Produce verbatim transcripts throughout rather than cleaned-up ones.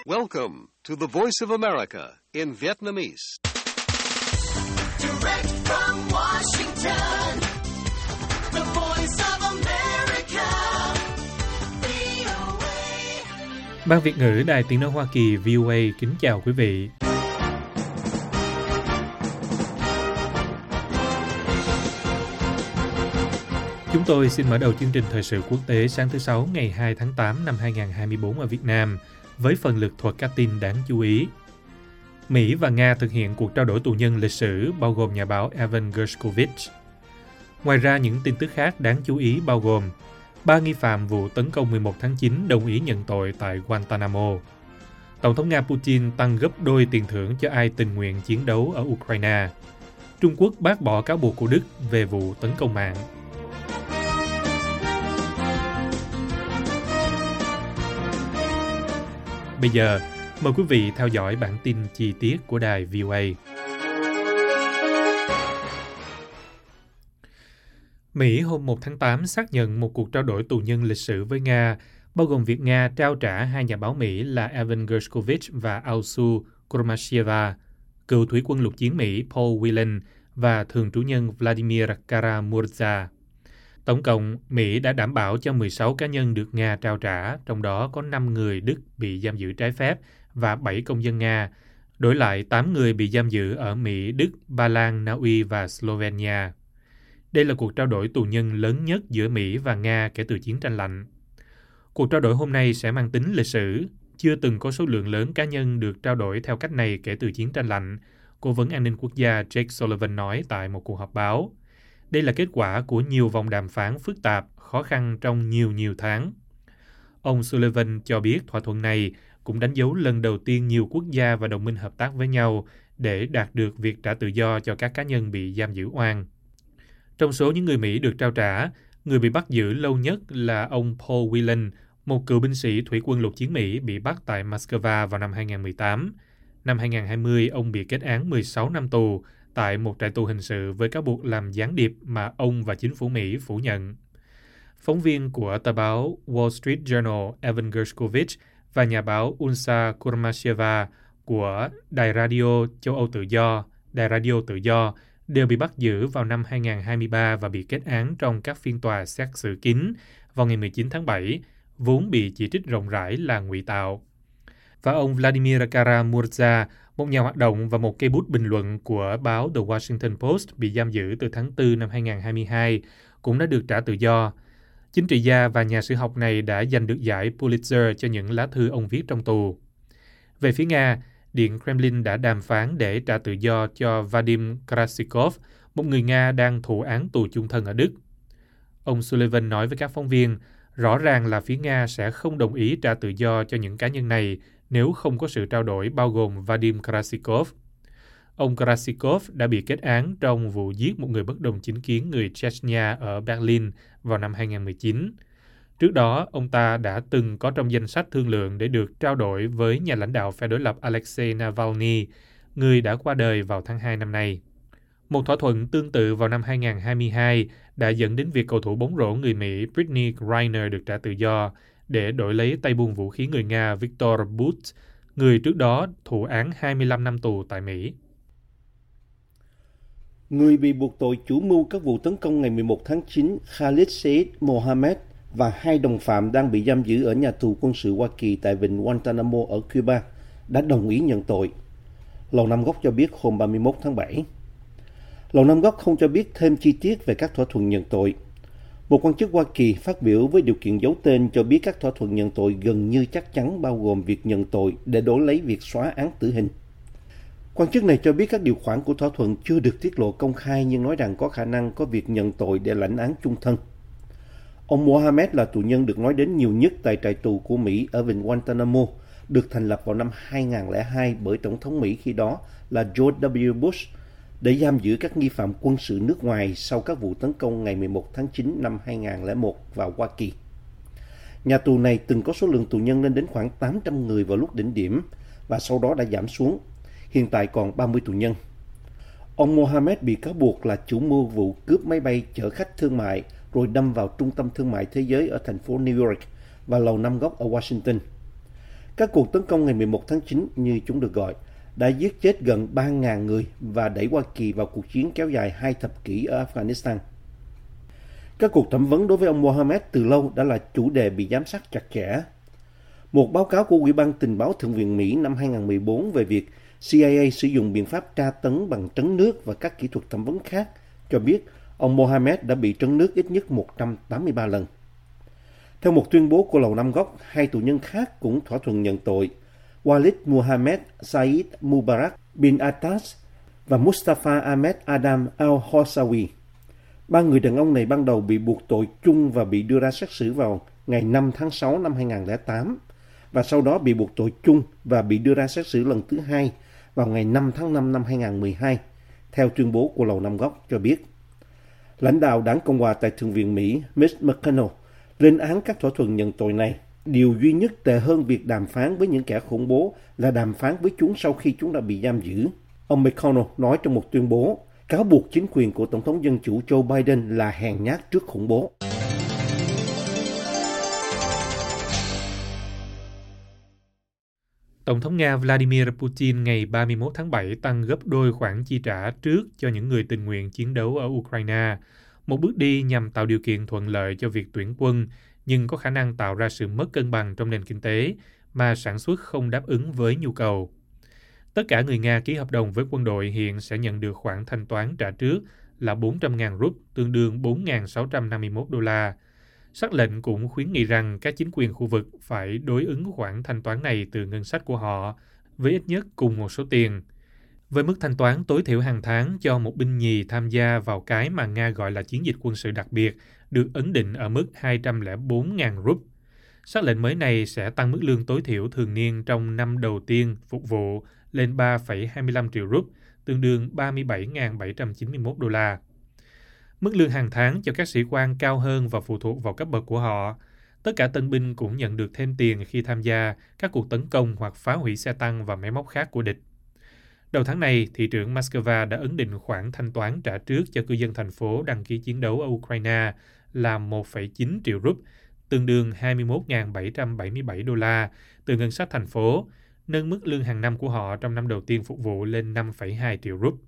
Welcome to the Voice of America in Vietnamese. Direct from Washington, the Voice of America, vê o a. Ban Việt ngữ Đài Tiếng nói Hoa Kỳ vê o a kính chào quý vị. Chúng tôi xin mở đầu chương trình thời sự quốc tế sáng thứ Sáu ngày hai tháng tám năm hai nghìn không trăm hai mươi tư ở Việt Nam với phần lược thuật các tin đáng chú ý. Mỹ và Nga thực hiện cuộc trao đổi tù nhân lịch sử bao gồm nhà báo Evan Gershkovich. Ngoài ra, những tin tức khác đáng chú ý bao gồm ba nghi phạm vụ tấn công mười một tháng chín đồng ý nhận tội tại Guantanamo. Tổng thống Nga Putin tăng gấp đôi tiền thưởng cho ai tình nguyện chiến đấu ở Ukraine. Trung Quốc bác bỏ cáo buộc của Đức về vụ tấn công mạng. Bây giờ, mời quý vị theo dõi bản tin chi tiết của đài vê o a. Mỹ hôm một tháng tám xác nhận một cuộc trao đổi tù nhân lịch sử với Nga, bao gồm việc Nga trao trả hai nhà báo Mỹ là Evan Gershkovich và Alsu Kurmasheva, cựu thủy quân lục chiến Mỹ Paul Whelan và thường trú nhân Vladimir Kara-Murza. Tổng cộng, Mỹ đã đảm bảo cho mười sáu cá nhân được Nga trao trả, trong đó có năm người Đức bị giam giữ trái phép và bảy công dân Nga, đổi lại tám người bị giam giữ ở Mỹ, Đức, Ba Lan, Na Uy và Slovenia. Đây là cuộc trao đổi tù nhân lớn nhất giữa Mỹ và Nga kể từ chiến tranh lạnh. Cuộc trao đổi hôm nay sẽ mang tính lịch sử, chưa từng có số lượng lớn cá nhân được trao đổi theo cách này kể từ chiến tranh lạnh, Cố vấn an ninh quốc gia Jake Sullivan nói tại một cuộc họp báo. Đây là kết quả của nhiều vòng đàm phán phức tạp, khó khăn trong nhiều nhiều tháng. Ông Sullivan cho biết thỏa thuận này cũng đánh dấu lần đầu tiên nhiều quốc gia và đồng minh hợp tác với nhau để đạt được việc trả tự do cho các cá nhân bị giam giữ oan. Trong số những người Mỹ được trao trả, người bị bắt giữ lâu nhất là ông Paul Whelan, một cựu binh sĩ thủy quân lục chiến Mỹ bị bắt tại Moscow vào năm hai nghìn không trăm mười tám. Năm hai nghìn không trăm hai mươi, ông bị kết án mười sáu năm tù tại một trại tù hình sự với cáo buộc làm gián điệp mà ông và chính phủ Mỹ phủ nhận. Phóng viên của tờ báo Wall Street Journal Evan Gershkovich và nhà báo Alsu Kurmasheva của Đài Radio Châu Âu Tự do, Đài Radio Tự do đều bị bắt giữ vào năm hai nghìn không trăm hai mươi ba và bị kết án trong các phiên tòa xét xử kín vào ngày mười chín tháng bảy, vốn bị chỉ trích rộng rãi là ngụy tạo. Và ông Vladimir Kara-Murza, một nhà hoạt động và một cây bút bình luận của báo The Washington Post bị giam giữ từ tháng tư năm hai nghìn không trăm hai mươi hai, cũng đã được trả tự do. Chính trị gia và nhà sử học này đã giành được giải Pulitzer cho những lá thư ông viết trong tù. Về phía Nga, Điện Kremlin đã đàm phán để trả tự do cho Vadim Krasikov, một người Nga đang thụ án tù chung thân ở Đức. Ông Sullivan nói với các phóng viên, rõ ràng là phía Nga sẽ không đồng ý trả tự do cho những cá nhân này nếu không có sự trao đổi bao gồm Vadim Krasikov. Ông Krasikov đã bị kết án trong vụ giết một người bất đồng chính kiến người Chechnya ở Berlin vào năm hai nghìn không trăm mười chín. Trước đó, ông ta đã từng có trong danh sách thương lượng để được trao đổi với nhà lãnh đạo phe đối lập Alexei Navalny, người đã qua đời vào tháng hai năm nay. Một thỏa thuận tương tự vào năm hai nghìn không trăm hai mươi hai đã dẫn đến việc cầu thủ bóng rổ người Mỹ Brittney Griner được trả tự do để đổi lấy tay buôn vũ khí người Nga Viktor Bout, người trước đó thụ án hai mươi lăm năm tù tại Mỹ. Người bị buộc tội chủ mưu các vụ tấn công ngày mười một tháng chín, Khalid Sheikh Mohammed và hai đồng phạm đang bị giam giữ ở nhà tù quân sự Hoa Kỳ tại vịnh Guantanamo ở Cuba đã đồng ý nhận tội. Lầu Năm Góc cho biết hôm ba mươi mốt tháng bảy. Lầu Năm Góc không cho biết thêm chi tiết về các thỏa thuận nhận tội. Một quan chức Hoa Kỳ phát biểu với điều kiện giấu tên cho biết các thỏa thuận nhận tội gần như chắc chắn bao gồm việc nhận tội để đổi lấy việc xóa án tử hình. Quan chức này cho biết các điều khoản của thỏa thuận chưa được tiết lộ công khai nhưng nói rằng có khả năng có việc nhận tội để lãnh án chung thân. Ông Mohammed là tù nhân được nói đến nhiều nhất tại trại tù của Mỹ ở vịnh Guantanamo, được thành lập vào năm hai nghìn không trăm lẻ hai bởi Tổng thống Mỹ khi đó là George W. Bush để giam giữ các nghi phạm quân sự nước ngoài sau các vụ tấn công ngày mười một tháng chín năm hai nghìn không trăm lẻ một vào Hoa Kỳ. Nhà tù này từng có số lượng tù nhân lên đến khoảng tám trăm người vào lúc đỉnh điểm và sau đó đã giảm xuống. Hiện tại còn ba mươi tù nhân. Ông Mohammed bị cáo buộc là chủ mưu vụ cướp máy bay chở khách thương mại rồi đâm vào trung tâm thương mại thế giới ở thành phố New York và Lầu Năm Góc ở Washington. Các cuộc tấn công ngày mười một tháng chín, như chúng được gọi, đã giết chết gần ba nghìn người và đẩy Hoa Kỳ vào cuộc chiến kéo dài hai thập kỷ ở Afghanistan. Các cuộc thẩm vấn đối với ông Mohammed từ lâu đã là chủ đề bị giám sát chặt chẽ. Một báo cáo của Ủy ban Tình báo Thượng viện Mỹ năm hai nghìn không trăm mười bốn về việc C I A sử dụng biện pháp tra tấn bằng trấn nước và các kỹ thuật thẩm vấn khác cho biết ông Mohammed đã bị trấn nước ít nhất một trăm tám mươi ba lần. Theo một tuyên bố của Lầu Năm Góc, hai tù nhân khác cũng thỏa thuận nhận tội: Walid Muhammad Saeed Mubarak bin Atas và Mustafa Ahmed Adam al-Hawsawi. Ba người đàn ông này ban đầu bị buộc tội chung và bị đưa ra xét xử vào ngày năm tháng sáu năm hai nghìn không trăm lẻ tám, và sau đó bị buộc tội chung và bị đưa ra xét xử lần thứ hai vào ngày năm tháng năm năm hai nghìn không trăm mười hai, theo tuyên bố của Lầu Năm Góc cho biết. Lãnh đạo đảng Cộng hòa tại Thượng viện Mỹ, Mitch McConnell, lên án các thỏa thuận nhận tội này. Điều duy nhất tệ hơn việc đàm phán với những kẻ khủng bố là đàm phán với chúng sau khi chúng đã bị giam giữ. Ông McConnell nói trong một tuyên bố, cáo buộc chính quyền của Tổng thống Dân chủ Joe Biden là hèn nhát trước khủng bố. Tổng thống Nga Vladimir Putin ngày ba mươi mốt tháng bảy tăng gấp đôi khoản chi trả trước cho những người tình nguyện chiến đấu ở Ukraine, một bước đi nhằm tạo điều kiện thuận lợi cho việc tuyển quân, nhưng có khả năng tạo ra sự mất cân bằng trong nền kinh tế mà sản xuất không đáp ứng với nhu cầu. Tất cả người Nga ký hợp đồng với quân đội hiện sẽ nhận được khoản thanh toán trả trước là bốn trăm nghìn rúp, tương đương bốn nghìn sáu trăm năm mươi mốt đô la. Sắc lệnh cũng khuyến nghị rằng các chính quyền khu vực phải đối ứng khoản thanh toán này từ ngân sách của họ, với ít nhất cùng một số tiền. Với mức thanh toán tối thiểu hàng tháng cho một binh nhì tham gia vào cái mà Nga gọi là chiến dịch quân sự đặc biệt, được ấn định ở mức hai trăm lẻ bốn nghìn rúp. Sắc lệnh mới này sẽ tăng mức lương tối thiểu thường niên trong năm đầu tiên phục vụ lên ba phẩy hai mươi lăm triệu rúp, tương đương ba mươi bảy nghìn bảy trăm chín mươi mốt đô la. Mức lương hàng tháng cho các sĩ quan cao hơn và phụ thuộc vào cấp bậc của họ. Tất cả tân binh cũng nhận được thêm tiền khi tham gia các cuộc tấn công hoặc phá hủy xe tăng và máy móc khác của địch. Đầu tháng này, thị trưởng Moscow đã ấn định khoản thanh toán trả trước cho cư dân thành phố đăng ký chiến đấu ở Ukraine là một phẩy chín triệu rúp, tương đương hai mươi mốt nghìn bảy trăm bảy mươi bảy đô la từ ngân sách thành phố, nâng mức lương hàng năm của họ trong năm đầu tiên phục vụ lên năm phẩy hai triệu rúp.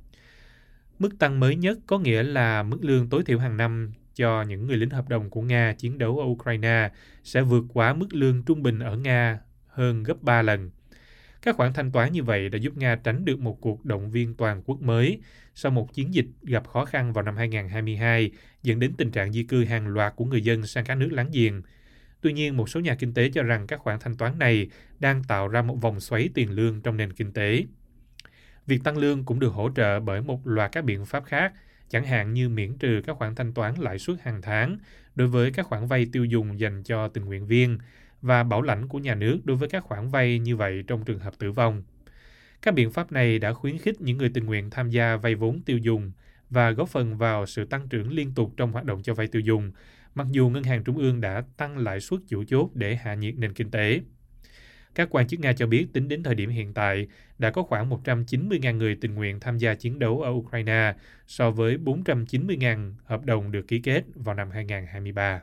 Mức tăng mới nhất có nghĩa là mức lương tối thiểu hàng năm cho những người lính hợp đồng của Nga chiến đấu ở Ukraine sẽ vượt quá mức lương trung bình ở Nga hơn gấp ba lần. Các khoản thanh toán như vậy đã giúp Nga tránh được một cuộc động viên toàn quốc mới sau một chiến dịch gặp khó khăn vào năm hai nghìn không trăm hai mươi hai, dẫn đến tình trạng di cư hàng loạt của người dân sang các nước láng giềng. Tuy nhiên, một số nhà kinh tế cho rằng các khoản thanh toán này đang tạo ra một vòng xoáy tiền lương trong nền kinh tế. Việc tăng lương cũng được hỗ trợ bởi một loạt các biện pháp khác, chẳng hạn như miễn trừ các khoản thanh toán lãi suất hàng tháng đối với các khoản vay tiêu dùng dành cho tình nguyện viên và bảo lãnh của nhà nước đối với các khoản vay như vậy trong trường hợp tử vong. Các biện pháp này đã khuyến khích những người tình nguyện tham gia vay vốn tiêu dùng và góp phần vào sự tăng trưởng liên tục trong hoạt động cho vay tiêu dùng, mặc dù Ngân hàng Trung ương đã tăng lãi suất chủ chốt để hạ nhiệt nền kinh tế. Các quan chức Nga cho biết tính đến thời điểm hiện tại đã có khoảng một trăm chín mươi nghìn người tình nguyện tham gia chiến đấu ở Ukraine so với bốn trăm chín mươi nghìn hợp đồng được ký kết vào năm hai nghìn không trăm hai mươi ba.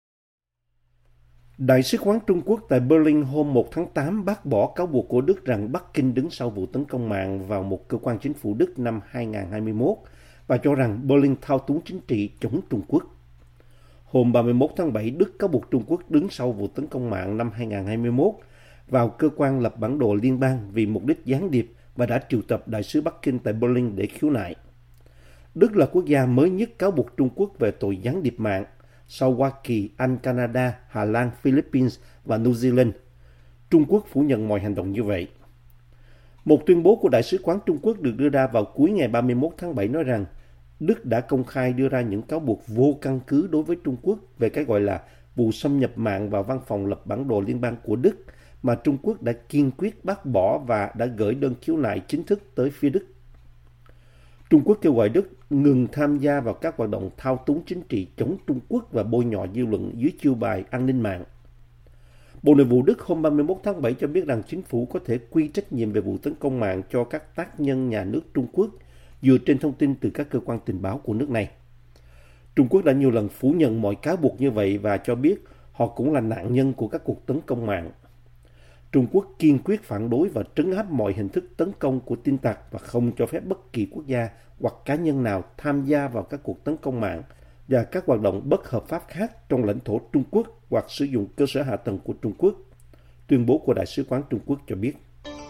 Đại sứ quán Trung Quốc tại Berlin hôm một tháng tám bác bỏ cáo buộc của Đức rằng Bắc Kinh đứng sau vụ tấn công mạng vào một cơ quan chính phủ Đức năm hai nghìn không trăm hai mươi mốt và cho rằng Berlin thao túng chính trị chống Trung Quốc. Hôm ba mươi mốt tháng bảy, Đức cáo buộc Trung Quốc đứng sau vụ tấn công mạng năm hai nghìn không trăm hai mươi mốt vào cơ quan lập bản đồ liên bang vì mục đích gián điệp và đã triệu tập đại sứ Bắc Kinh tại Berlin để khiếu nại. Đức là quốc gia mới nhất cáo buộc Trung Quốc về tội gián điệp mạng, sau Hoa Kỳ, Anh, Canada, Hà Lan, Philippines và New Zealand. Trung Quốc phủ nhận mọi hành động như vậy. Một tuyên bố của Đại sứ quán Trung Quốc được đưa ra vào cuối ngày ba mươi mốt tháng bảy nói rằng Đức đã công khai đưa ra những cáo buộc vô căn cứ đối với Trung Quốc về cái gọi là vụ xâm nhập mạng vào văn phòng lập bản đồ liên bang của Đức mà Trung Quốc đã kiên quyết bác bỏ và đã gửi đơn khiếu nại chính thức tới phía Đức. Trung Quốc kêu gọi Đức ngừng tham gia vào các hoạt động thao túng chính trị chống Trung Quốc và bôi nhọ dư luận dưới chiêu bài an ninh mạng. Bộ Nội vụ Đức hôm ba mươi mốt tháng bảy cho biết rằng chính phủ có thể quy trách nhiệm về vụ tấn công mạng cho các tác nhân nhà nước Trung Quốc dựa trên thông tin từ các cơ quan tình báo của nước này. Trung Quốc đã nhiều lần phủ nhận mọi cáo buộc như vậy và cho biết họ cũng là nạn nhân của các cuộc tấn công mạng. Trung Quốc kiên quyết phản đối và trấn áp mọi hình thức tấn công của tin tặc và không cho phép bất kỳ quốc gia hoặc cá nhân nào tham gia vào các cuộc tấn công mạng và các hoạt động bất hợp pháp khác trong lãnh thổ Trung Quốc hoặc sử dụng cơ sở hạ tầng của Trung Quốc. Tuyên bố của Đại sứ quán Trung Quốc cho biết.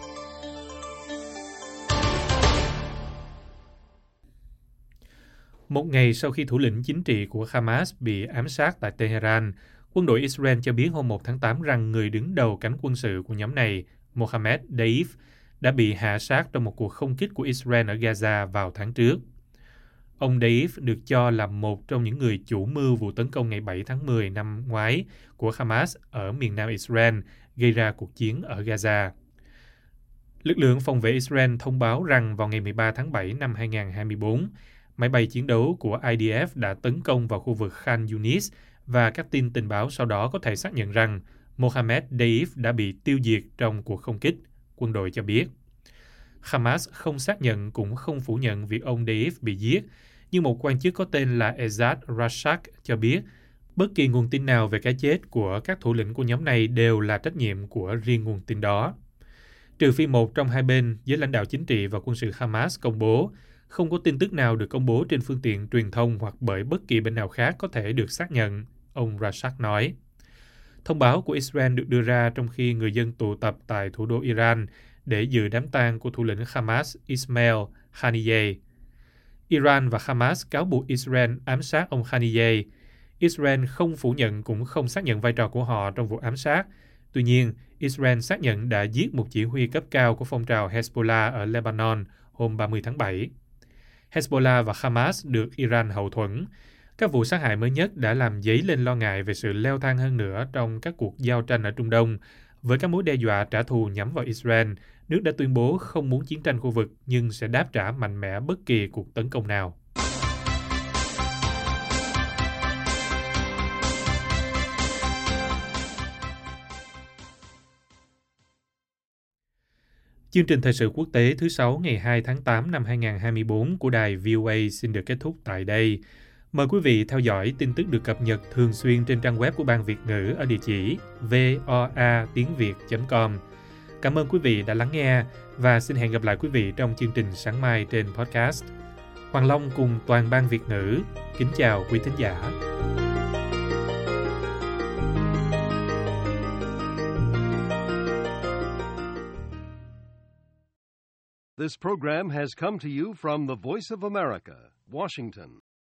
Một ngày sau khi thủ lĩnh chính trị của Hamas bị ám sát tại Tehran, quân đội Israel cho biết hôm một tháng tám rằng người đứng đầu cánh quân sự của nhóm này, Mohammed Deif, đã bị hạ sát trong một cuộc không kích của Israel ở Gaza vào tháng trước. Ông Deif được cho là một trong những người chủ mưu vụ tấn công ngày bảy tháng mười năm ngoái của Hamas ở miền nam Israel, gây ra cuộc chiến ở Gaza. Lực lượng phòng vệ Israel thông báo rằng vào ngày mười ba tháng bảy năm hai nghìn không trăm hai mươi bốn, máy bay chiến đấu của I D F đã tấn công vào khu vực Khan Yunis và các tin tình báo sau đó có thể xác nhận rằng Mohammed Deif đã bị tiêu diệt trong cuộc không kích, quân đội cho biết. Hamas không xác nhận cũng không phủ nhận việc ông Deif bị giết, nhưng một quan chức có tên là Ezad Rashak cho biết bất kỳ nguồn tin nào về cái chết của các thủ lĩnh của nhóm này đều là trách nhiệm của riêng nguồn tin đó. Trừ phi một trong hai bên, giới lãnh đạo chính trị và quân sự Hamas công bố, không có tin tức nào được công bố trên phương tiện truyền thông hoặc bởi bất kỳ bên nào khác có thể được xác nhận, ông Rashak nói. Thông báo của Israel được đưa ra trong khi người dân tụ tập tại thủ đô Iran để dự đám tang của thủ lĩnh Hamas Ismail Haniyeh. Iran và Hamas cáo buộc Israel ám sát ông Haniyeh. Israel không phủ nhận cũng không xác nhận vai trò của họ trong vụ ám sát. Tuy nhiên, Israel xác nhận đã giết một chỉ huy cấp cao của phong trào Hezbollah ở Lebanon hôm ba mươi tháng bảy. Hezbollah và Hamas được Iran hậu thuẫn. Các vụ sát hại mới nhất đã làm dấy lên lo ngại về sự leo thang hơn nữa trong các cuộc giao tranh ở Trung Đông, với các mối đe dọa trả thù nhắm vào Israel. Nước đã tuyên bố không muốn chiến tranh khu vực nhưng sẽ đáp trả mạnh mẽ bất kỳ cuộc tấn công nào. Chương trình thời sự quốc tế thứ sáu ngày hai tháng tám năm hai nghìn không trăm hai mươi bốn của đài V O A xin được kết thúc tại đây. Mời quý vị theo dõi tin tức được cập nhật thường xuyên trên trang web của Ban Việt ngữ ở địa chỉ voa tiếng việt chấm com. Cảm ơn quý vị đã lắng nghe và xin hẹn gặp lại quý vị trong chương trình sáng mai trên podcast. Hoàng Long cùng toàn Ban Việt ngữ kính chào quý thính giả. This program has come to you from the Voice of America, Washington.